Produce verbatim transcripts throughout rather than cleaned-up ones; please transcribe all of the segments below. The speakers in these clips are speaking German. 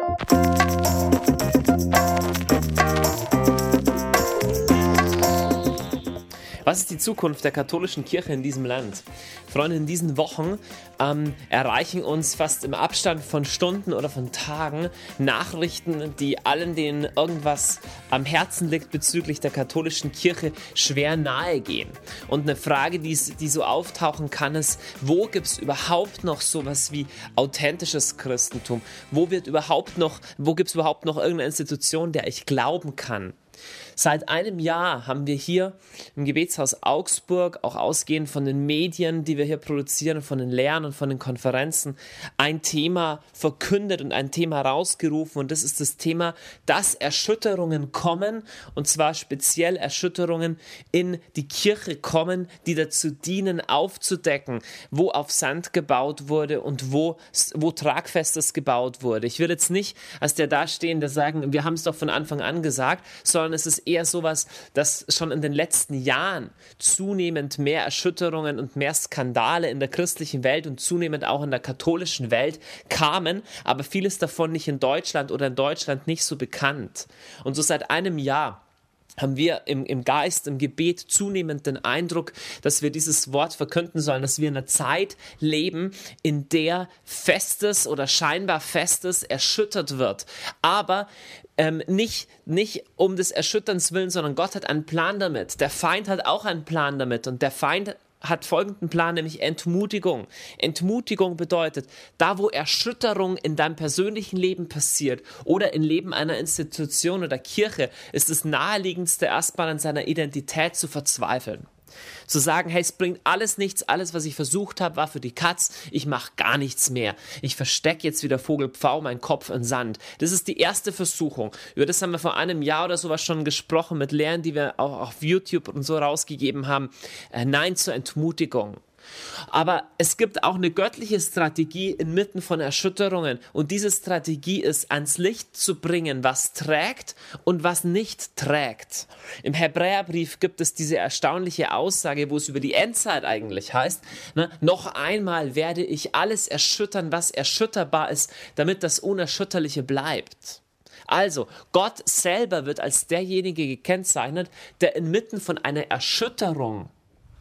Was ist die Zukunft der katholischen Kirche in diesem Land? Freunde, in diesen Wochen ähm, erreichen uns fast im Abstand von Stunden oder von Tagen Nachrichten, die allen, denen irgendwas am Herzen liegt bezüglich der katholischen Kirche, schwer nahe gehen. Und eine Frage, die, die so auftauchen kann, ist, wo gibt es überhaupt noch sowas wie authentisches Christentum? Wo wird überhaupt noch, wo gibt es überhaupt noch irgendeine Institution, der ich glauben kann? Seit einem Jahr haben wir hier im Gebetshaus Augsburg, auch ausgehend von den Medien, die wir hier produzieren, von den Lehren und von den Konferenzen, ein Thema verkündet und ein Thema rausgerufen. Und das ist das Thema, dass Erschütterungen kommen, und zwar speziell Erschütterungen in die Kirche kommen, die dazu dienen, aufzudecken, wo auf Sand gebaut wurde und wo, wo Tragfestes gebaut wurde. Ich will jetzt nicht als der Dastehende sagen, wir haben es doch von Anfang an gesagt, sondern es ist eher sowas, dass schon in den letzten Jahren zunehmend mehr Erschütterungen und mehr Skandale in der christlichen Welt und zunehmend auch in der katholischen Welt kamen, aber vieles davon nicht in Deutschland oder in Deutschland nicht so bekannt. Und so seit einem Jahr haben wir im, im Geist, im Gebet zunehmend den Eindruck, dass wir dieses Wort verkünden sollen, dass wir in einer Zeit leben, in der Festes oder scheinbar Festes erschüttert wird. Aber ähm, nicht, nicht um des Erschütterns willen, sondern Gott hat einen Plan damit. Der Feind hat auch einen Plan damit und der Feind hat folgenden Plan, nämlich Entmutigung. Entmutigung bedeutet, da wo Erschütterung in deinem persönlichen Leben passiert oder im Leben einer Institution oder Kirche, ist das Naheliegendste erstmal an seiner Identität zu verzweifeln. Zu sagen, hey, es bringt alles nichts, alles, was ich versucht habe, war für die Katz, ich mache gar nichts mehr. Ich verstecke jetzt wieder Vogelpfau meinen Kopf in Sand. Das ist die erste Versuchung. Über das haben wir vor einem Jahr oder sowas schon gesprochen mit Lehren, die wir auch auf YouTube und so rausgegeben haben. Äh, Nein zur Entmutigung. Aber es gibt auch eine göttliche Strategie inmitten von Erschütterungen und diese Strategie ist, ans Licht zu bringen, was trägt und was nicht trägt. Im Hebräerbrief gibt es diese erstaunliche Aussage, wo es über die Endzeit eigentlich heißt, ne, noch einmal werde ich alles erschüttern, was erschütterbar ist, damit das Unerschütterliche bleibt. Also, Gott selber wird als derjenige gekennzeichnet, der inmitten von einer Erschütterung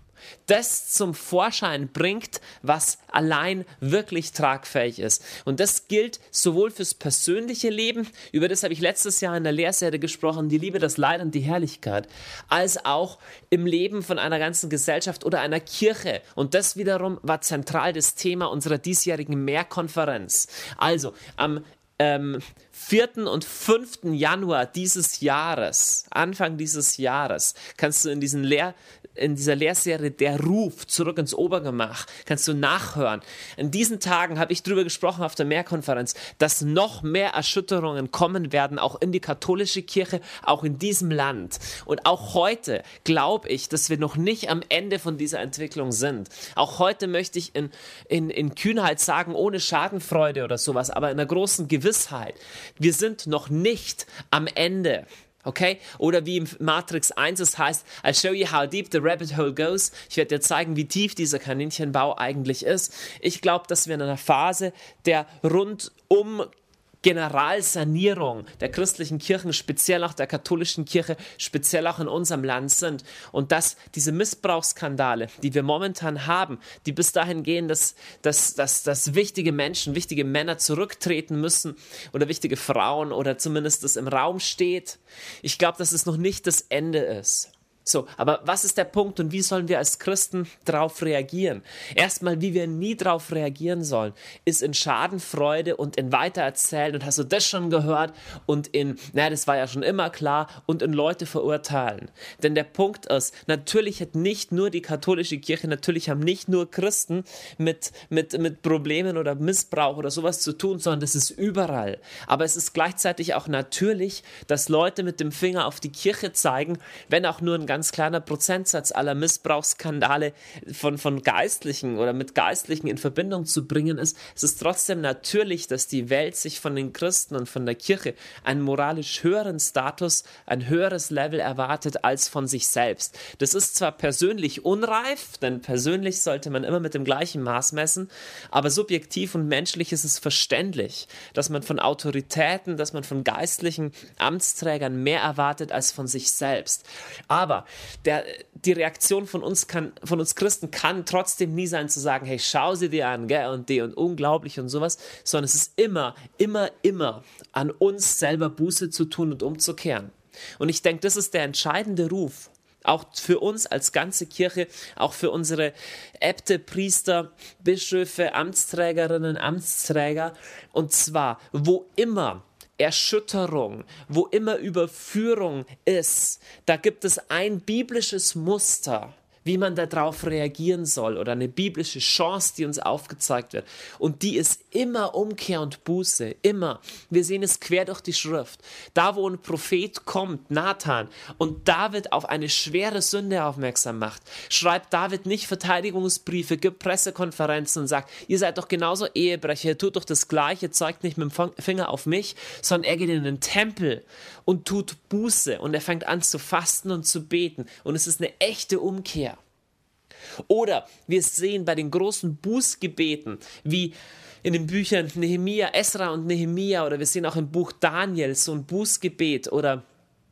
das zum Vorschein bringt, was allein wirklich tragfähig ist. Und das gilt sowohl fürs persönliche Leben, über das habe ich letztes Jahr in der Lehrserie gesprochen, die Liebe, das Leid und die Herrlichkeit, als auch im Leben von einer ganzen Gesellschaft oder einer Kirche. Und das wiederum war zentral das Thema unserer diesjährigen Mehrkonferenz. Also, am ähm, vierten und fünften Januar dieses Jahres, Anfang dieses Jahres, kannst du in diesen Lehr in dieser Lehrserie Der Ruf zurück ins Obergemach, kannst du nachhören. In diesen Tagen habe ich darüber gesprochen auf der Mehrkonferenz, dass noch mehr Erschütterungen kommen werden, auch in die katholische Kirche, auch in diesem Land. Und auch heute glaube ich, dass wir noch nicht am Ende von dieser Entwicklung sind. Auch heute möchte ich in, in, in Kühnheit sagen, ohne Schadenfreude oder sowas, aber in einer großen Gewissheit. Wir sind noch nicht am Ende. Okay? Oder wie im Matrix eins es heißt, I'll show you how deep the rabbit hole goes. Ich werde dir zeigen, wie tief dieser Kaninchenbau eigentlich ist. Ich glaube, dass wir in einer Phase der rundum Generalsanierung der christlichen Kirchen, speziell auch der katholischen Kirche, speziell auch in unserem Land sind. Und dass diese Missbrauchsskandale, die wir momentan haben, die bis dahin gehen, dass, dass, dass, dass wichtige Menschen, wichtige Männer zurücktreten müssen oder wichtige Frauen oder zumindest das im Raum steht. Ich glaube, dass es noch nicht das Ende ist. So, aber was ist der Punkt und wie sollen wir als Christen darauf reagieren? Erstmal, wie wir nie darauf reagieren sollen, ist in Schadenfreude und in Weitererzählen und hast du das schon gehört und in, naja, das war ja schon immer klar und in Leute verurteilen. Denn der Punkt ist, natürlich hat nicht nur die katholische Kirche, natürlich haben nicht nur Christen mit, mit, mit Problemen oder Missbrauch oder sowas zu tun, sondern das ist überall. Aber es ist gleichzeitig auch natürlich, dass Leute mit dem Finger auf die Kirche zeigen, wenn auch nur ein ganz ganz kleiner Prozentsatz aller Missbrauchsskandale von, von Geistlichen oder mit Geistlichen in Verbindung zu bringen ist. Es ist trotzdem natürlich, dass die Welt sich von den Christen und von der Kirche einen moralisch höheren Status, ein höheres Level erwartet als von sich selbst. Das ist zwar persönlich unreif, denn persönlich sollte man immer mit dem gleichen Maß messen, aber subjektiv und menschlich ist es verständlich, dass man von Autoritäten, dass man von geistlichen Amtsträgern mehr erwartet als von sich selbst. Aber der, die Reaktion von uns, kann, von uns Christen kann trotzdem nie sein zu sagen, hey, schau sie dir an, gell, und die und unglaublich und sowas, sondern es ist immer, immer, immer an uns selber Buße zu tun und umzukehren. Und ich denke, das ist der entscheidende Ruf, auch für uns als ganze Kirche, auch für unsere Äbte, Priester, Bischöfe, Amtsträgerinnen, Amtsträger, und zwar, wo immer Erschütterung, wo immer Überführung ist, da gibt es ein biblisches Muster, wie man darauf reagieren soll oder eine biblische Chance, die uns aufgezeigt wird. Und die ist immer Umkehr und Buße, immer. Wir sehen es quer durch die Schrift. Da, wo ein Prophet kommt, Nathan, und David auf eine schwere Sünde aufmerksam macht, schreibt David nicht Verteidigungsbriefe, gibt Pressekonferenzen und sagt, ihr seid doch genauso Ehebrecher, ihr tut doch das Gleiche, zeigt nicht mit dem Finger auf mich, sondern er geht in den Tempel und tut Buße und er fängt an zu fasten und zu beten. Und es ist eine echte Umkehr. Oder wir sehen bei den großen Bußgebeten, wie in den Büchern Nehemia, Esra und Nehemia, oder wir sehen auch im Buch Daniel so ein Bußgebet, oder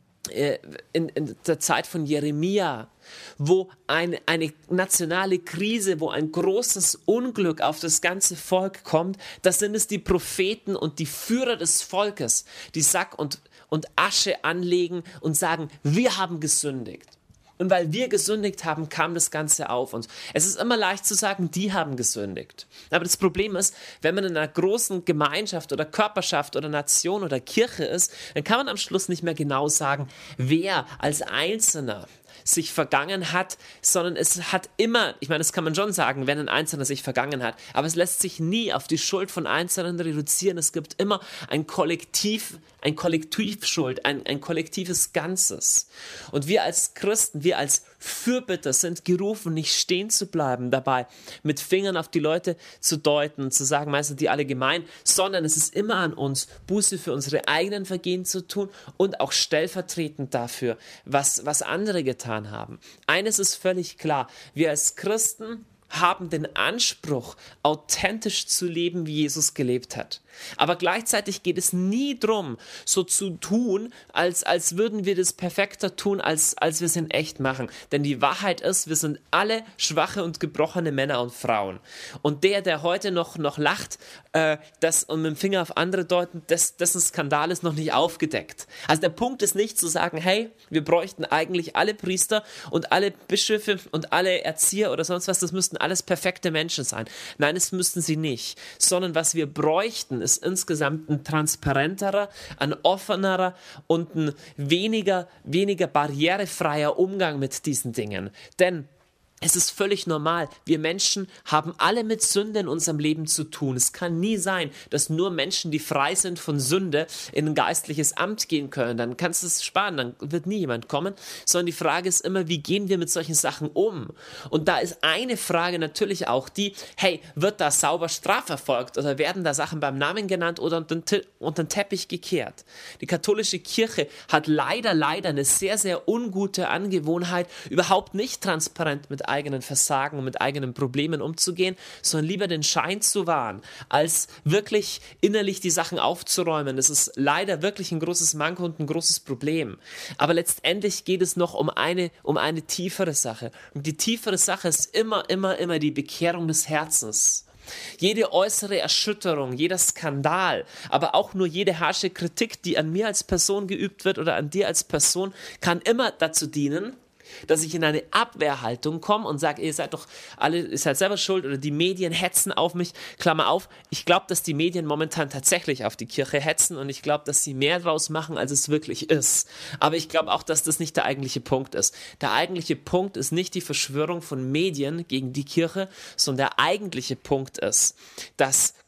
äh, in, in der Zeit von Jeremia, wo eine, eine nationale Krise, wo ein großes Unglück auf das ganze Volk kommt, das sind es die Propheten und die Führer des Volkes, die Sack und, und Asche anlegen und sagen, wir haben gesündigt. Und weil wir gesündigt haben, kam das Ganze auf uns. Es ist immer leicht zu sagen, die haben gesündigt. Aber das Problem ist, wenn man in einer großen Gemeinschaft oder Körperschaft oder Nation oder Kirche ist, dann kann man am Schluss nicht mehr genau sagen, wer als Einzelner sich vergangen hat, sondern es hat immer, ich meine, das kann man schon sagen, wenn ein Einzelner sich vergangen hat, aber es lässt sich nie auf die Schuld von Einzelnen reduzieren. Es gibt immer ein Kollektiv, ein Kollektivschuld, ein, ein kollektives Ganzes. Und wir als Christen, wir als Fürbitter sind gerufen, nicht stehen zu bleiben dabei, mit Fingern auf die Leute zu deuten und zu sagen, meistens die alle gemein, sondern es ist immer an uns, Buße für unsere eigenen Vergehen zu tun und auch stellvertretend dafür, was, was andere getan haben. Eines ist völlig klar, wir als Christen haben den Anspruch, authentisch zu leben, wie Jesus gelebt hat. Aber gleichzeitig geht es nie darum, so zu tun, als, als würden wir das perfekter tun, als, als wir es in echt machen. Denn die Wahrheit ist, wir sind alle schwache und gebrochene Männer und Frauen. Und der, der heute noch, noch lacht äh, das, und mit dem Finger auf andere deuten, das, dessen Skandal ist noch nicht aufgedeckt. Also der Punkt ist nicht zu sagen, hey, wir bräuchten eigentlich alle Priester und alle Bischöfe und alle Erzieher oder sonst was, das müssten alles perfekte Menschen sein. Nein, es müssten sie nicht. Sondern was wir bräuchten, ist insgesamt ein transparenterer, ein offenerer und ein weniger, weniger barrierefreier Umgang mit diesen Dingen. Denn es ist völlig normal. Wir Menschen haben alle mit Sünde in unserem Leben zu tun. Es kann nie sein, dass nur Menschen, die frei sind von Sünde, in ein geistliches Amt gehen können. Dann kannst du es sparen, dann wird nie jemand kommen. Sondern die Frage ist immer, wie gehen wir mit solchen Sachen um? Und da ist eine Frage natürlich auch die, hey, wird da sauber strafverfolgt oder werden da Sachen beim Namen genannt oder unter den, Te- unter den Teppich gekehrt? Die katholische Kirche hat leider, leider eine sehr, sehr ungute Angewohnheit, überhaupt nicht transparent mit eigenen Versagen und mit eigenen Problemen umzugehen, sondern lieber den Schein zu wahren, als wirklich innerlich die Sachen aufzuräumen. Das ist leider wirklich ein großes Manko und ein großes Problem. Aber letztendlich geht es noch um eine, um eine tiefere Sache. Und die tiefere Sache ist immer, immer, immer die Bekehrung des Herzens. Jede äußere Erschütterung, jeder Skandal, aber auch nur jede harsche Kritik, die an mir als Person geübt wird oder an dir als Person, kann immer dazu dienen, dass ich in eine Abwehrhaltung komme und sage, ihr seid doch alle, ihr seid selber schuld oder die Medien hetzen auf mich. Klammer auf, ich glaube, dass die Medien momentan tatsächlich auf die Kirche hetzen und ich glaube, dass sie mehr draus machen, als es wirklich ist. Aber ich glaube auch, dass das nicht der eigentliche Punkt ist. Der eigentliche Punkt ist nicht die Verschwörung von Medien gegen die Kirche, sondern der eigentliche Punkt ist, dass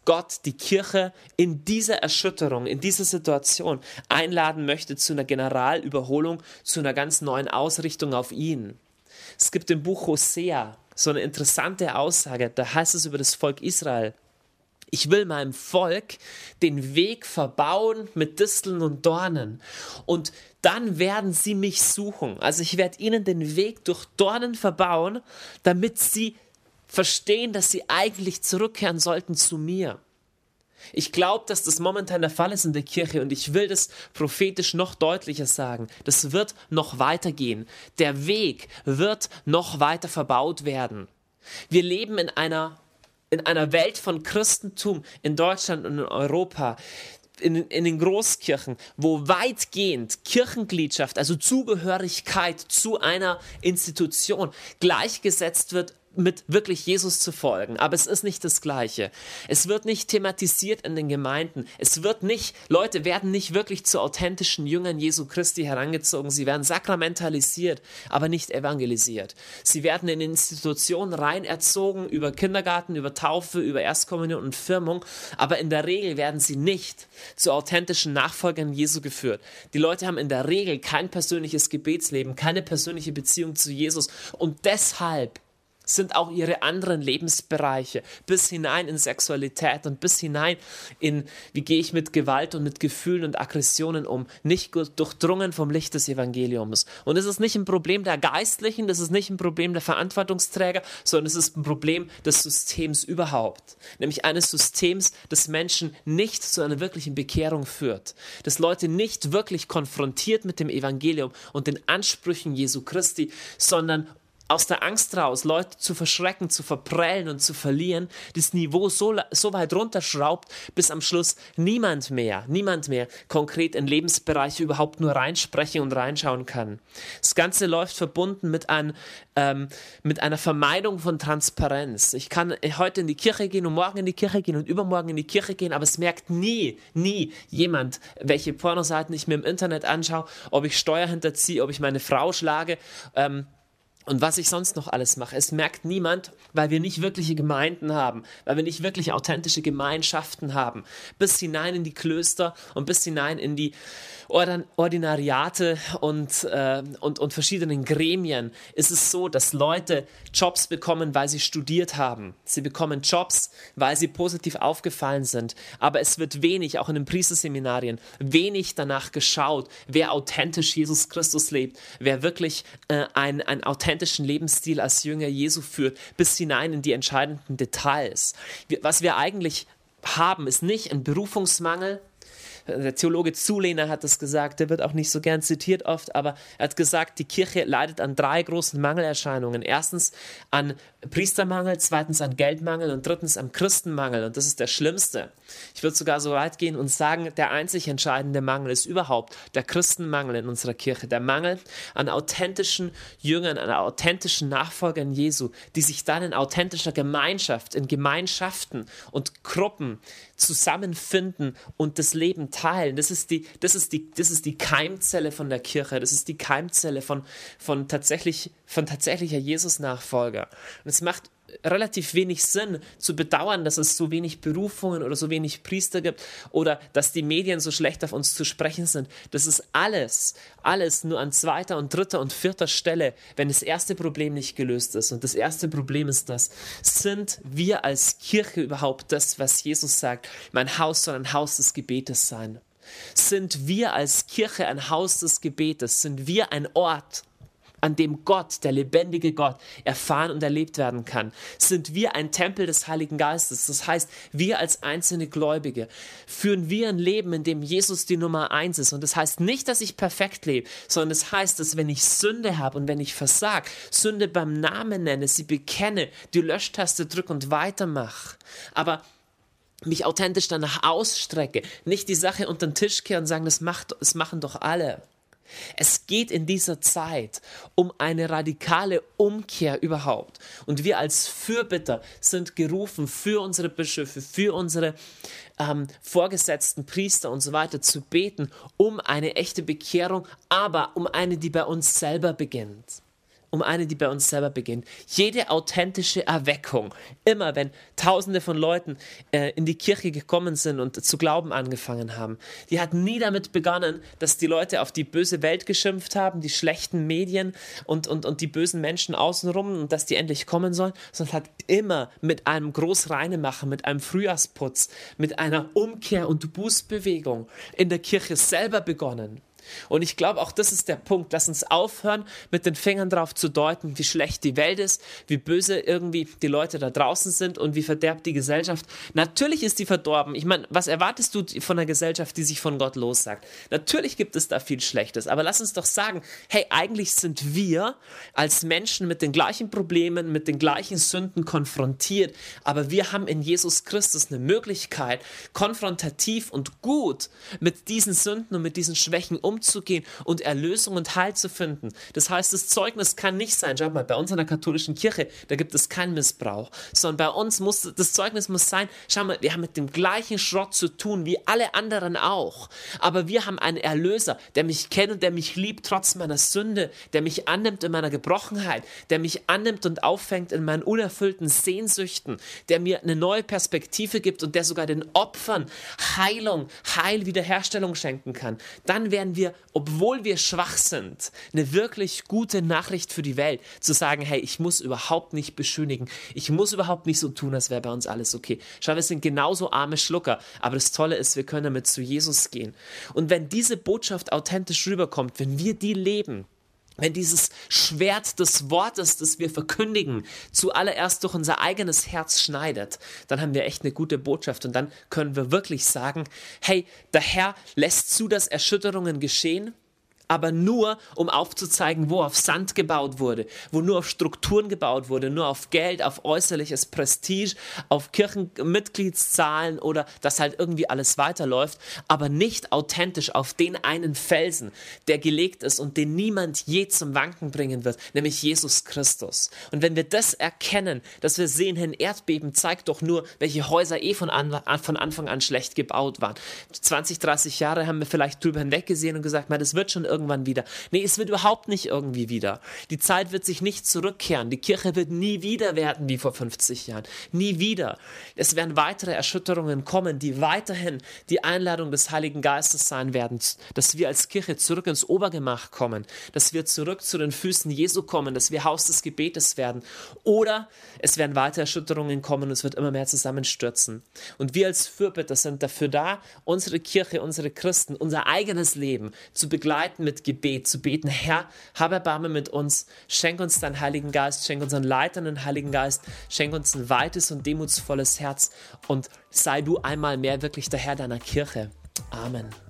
Gott die Kirche in dieser Erschütterung, in dieser Situation einladen möchte zu einer Generalüberholung, zu einer ganz neuen Ausrichtung auf ihn. Es gibt im Buch Hosea so eine interessante Aussage, da heißt es über das Volk Israel: Ich will meinem Volk den Weg verbauen mit Disteln und Dornen. Und dann werden sie mich suchen. Also ich werde ihnen den Weg durch Dornen verbauen, damit sie verstehen, dass sie eigentlich zurückkehren sollten zu mir. Ich glaube, dass das momentan der Fall ist in der Kirche und ich will das prophetisch noch deutlicher sagen. Das wird noch weitergehen. Der Weg wird noch weiter verbaut werden. Wir leben in einer, in einer Welt von Christentum in Deutschland und in Europa, in, in den Großkirchen, wo weitgehend Kirchengliedschaft, also Zugehörigkeit zu einer Institution, gleichgesetzt wird mit wirklich Jesus zu folgen. Aber es ist nicht das Gleiche. Es wird nicht thematisiert in den Gemeinden. Es wird nicht, Leute werden nicht wirklich zu authentischen Jüngern Jesu Christi herangezogen. Sie werden sakramentalisiert, aber nicht evangelisiert. Sie werden in Institutionen rein erzogen, über Kindergarten, über Taufe, über Erstkommunion und Firmung. Aber in der Regel werden sie nicht zu authentischen Nachfolgern Jesu geführt. Die Leute haben in der Regel kein persönliches Gebetsleben, keine persönliche Beziehung zu Jesus. Und deshalb sind auch ihre anderen Lebensbereiche bis hinein in Sexualität und bis hinein in, wie gehe ich mit Gewalt und mit Gefühlen und Aggressionen um, nicht durchdrungen vom Licht des Evangeliums. Und es ist nicht ein Problem der Geistlichen, das ist nicht ein Problem der Verantwortungsträger, sondern es ist ein Problem des Systems überhaupt. Nämlich eines Systems, das Menschen nicht zu einer wirklichen Bekehrung führt. Das Leute nicht wirklich konfrontiert mit dem Evangelium und den Ansprüchen Jesu Christi, sondern aus der Angst raus, Leute zu verschrecken, zu verprellen und zu verlieren, das Niveau so, so weit runterschraubt, bis am Schluss niemand mehr, niemand mehr konkret in Lebensbereiche überhaupt nur reinsprechen und reinschauen kann. Das Ganze läuft verbunden mit, ein, ähm, mit einer Vermeidung von Transparenz. Ich kann heute in die Kirche gehen und morgen in die Kirche gehen und übermorgen in die Kirche gehen, aber es merkt nie, nie jemand, welche Pornoseiten ich mir im Internet anschaue, ob ich Steuer hinterziehe, ob ich meine Frau schlage, ähm, und was ich sonst noch alles mache. Es merkt niemand, weil wir nicht wirkliche Gemeinden haben, weil wir nicht wirklich authentische Gemeinschaften haben. Bis hinein in die Klöster und bis hinein in die Ordinariate und, äh, und, und verschiedenen Gremien ist es so, dass Leute Jobs bekommen, weil sie studiert haben. Sie bekommen Jobs, weil sie positiv aufgefallen sind. Aber es wird wenig, auch in den Priesterseminarien, wenig danach geschaut, wer authentisch Jesus Christus lebt, wer wirklich äh, ein, ein authentischen Lebensstil als Jünger Jesu führt, bis hinein in die entscheidenden Details. Was wir eigentlich haben, ist nicht ein Berufungsmangel. Der Theologe Zulehner hat das gesagt, der wird auch nicht so gern zitiert oft, aber er hat gesagt, die Kirche leidet an drei großen Mangelerscheinungen. Erstens an Priestermangel, zweitens an Geldmangel und drittens am Christenmangel. Und das ist der schlimmste. Ich würde sogar so weit gehen und sagen, der einzig entscheidende Mangel ist überhaupt der Christenmangel in unserer Kirche. Der Mangel an authentischen Jüngern, an authentischen Nachfolgern Jesu, die sich dann in authentischer Gemeinschaft, in Gemeinschaften und Gruppen zusammenfinden und das Leben teilen. Das ist die, das ist die, das ist die Keimzelle von der Kirche. Das ist die Keimzelle von, von, tatsächlich, von tatsächlicher Jesus-Nachfolger. Und es macht relativ wenig Sinn zu bedauern, dass es so wenig Berufungen oder so wenig Priester gibt oder dass die Medien so schlecht auf uns zu sprechen sind. Das ist alles, alles nur an zweiter und dritter und vierter Stelle, wenn das erste Problem nicht gelöst ist. Und das erste Problem ist das: Sind wir als Kirche überhaupt das, was Jesus sagt? Mein Haus soll ein Haus des Gebetes sein. Sind wir als Kirche ein Haus des Gebetes? Sind wir ein Ort, an dem Gott, der lebendige Gott, erfahren und erlebt werden kann? Sind wir ein Tempel des Heiligen Geistes? Das heißt, wir als einzelne Gläubige führen wir ein Leben, in dem Jesus die Nummer eins ist. Und das heißt nicht, dass ich perfekt lebe, sondern das heißt, dass wenn ich Sünde habe und wenn ich versage, Sünde beim Namen nenne, sie bekenne, die Löschtaste drücke und weitermache. Aber mich authentisch danach ausstrecke, nicht die Sache unter den Tisch kehren und sagen, das, macht, das machen doch alle. Es geht in dieser Zeit um eine radikale Umkehr überhaupt. Und wir als Fürbitter sind gerufen, für unsere Bischöfe, für unsere ähm, vorgesetzten Priester und so weiter zu beten, um eine echte Bekehrung, aber um eine, die bei uns selber beginnt. um eine, die bei uns selber beginnt. Jede authentische Erweckung, immer wenn Tausende von Leuten äh, in die Kirche gekommen sind und zu glauben angefangen haben, die hat nie damit begonnen, dass die Leute auf die böse Welt geschimpft haben, die schlechten Medien und, und, und die bösen Menschen außenrum und dass die endlich kommen sollen, sondern hat immer mit einem Großreinemachen, mit einem Frühjahrsputz, mit einer Umkehr und Bußbewegung in der Kirche selber begonnen. Und ich glaube, auch das ist der Punkt. Lass uns aufhören, mit den Fingern drauf zu deuten, wie schlecht die Welt ist, wie böse irgendwie die Leute da draußen sind und wie verderbt die Gesellschaft. Natürlich ist die verdorben. Ich meine, was erwartest du von einer Gesellschaft, die sich von Gott lossagt? Natürlich gibt es da viel Schlechtes, aber lass uns doch sagen, hey, eigentlich sind wir als Menschen mit den gleichen Problemen, mit den gleichen Sünden konfrontiert, aber wir haben in Jesus Christus eine Möglichkeit, konfrontativ und gut mit diesen Sünden und mit diesen Schwächen umzugehen. umzugehen und Erlösung und Heil zu finden. Das heißt, das Zeugnis kann nicht sein, schau mal, bei uns in der katholischen Kirche, da gibt es keinen Missbrauch, sondern bei uns muss, das Zeugnis muss sein, schau mal, wir haben mit dem gleichen Schrott zu tun, wie alle anderen auch, aber wir haben einen Erlöser, der mich kennt und der mich liebt, trotz meiner Sünde, der mich annimmt in meiner Gebrochenheit, der mich annimmt und auffängt in meinen unerfüllten Sehnsüchten, der mir eine neue Perspektive gibt und der sogar den Opfern Heilung, Heil, Wiederherstellung schenken kann. Dann werden wir, obwohl wir schwach sind, eine wirklich gute Nachricht für die Welt, zu sagen, hey, ich muss überhaupt nicht beschönigen, ich muss überhaupt nicht so tun, als wäre bei uns alles okay. Schau, wir sind genauso arme Schlucker, aber das Tolle ist, wir können damit zu Jesus gehen. Und wenn diese Botschaft authentisch rüberkommt, wenn wir die leben, wenn dieses Schwert des Wortes, das wir verkündigen, zuallererst durch unser eigenes Herz schneidet, dann haben wir echt eine gute Botschaft und dann können wir wirklich sagen, hey, der Herr lässt zu, dass Erschütterungen geschehen, aber nur, um aufzuzeigen, wo auf Sand gebaut wurde, wo nur auf Strukturen gebaut wurde, nur auf Geld, auf äußerliches Prestige, auf Kirchenmitgliedszahlen oder dass halt irgendwie alles weiterläuft, aber nicht authentisch auf den einen Felsen, der gelegt ist und den niemand je zum Wanken bringen wird, nämlich Jesus Christus. Und wenn wir das erkennen, dass wir sehen, ein Erdbeben zeigt doch nur, welche Häuser eh von, an, von Anfang an schlecht gebaut waren. zwanzig, dreißig Jahre haben wir vielleicht drüber hinweggesehen und gesagt, das wird schon irgendwie irgendwann wieder. Nee, es wird überhaupt nicht irgendwie wieder. Die Zeit wird sich nicht zurückkehren. Die Kirche wird nie wieder werden wie vor fünfzig Jahren. Nie wieder. Es werden weitere Erschütterungen kommen, die weiterhin die Einladung des Heiligen Geistes sein werden, dass wir als Kirche zurück ins Obergemach kommen, dass wir zurück zu den Füßen Jesu kommen, dass wir Haus des Gebetes werden. Oder es werden weitere Erschütterungen kommen und es wird immer mehr zusammenstürzen. Und wir als Fürbitter sind dafür da, unsere Kirche, unsere Christen, unser eigenes Leben zu begleiten mit Gebet, zu beten, Herr, hab Erbarmen mit uns, schenk uns deinen Heiligen Geist, schenk unseren Leitern den Heiligen Geist, schenk uns ein weites und demutsvolles Herz und sei du einmal mehr wirklich der Herr deiner Kirche. Amen.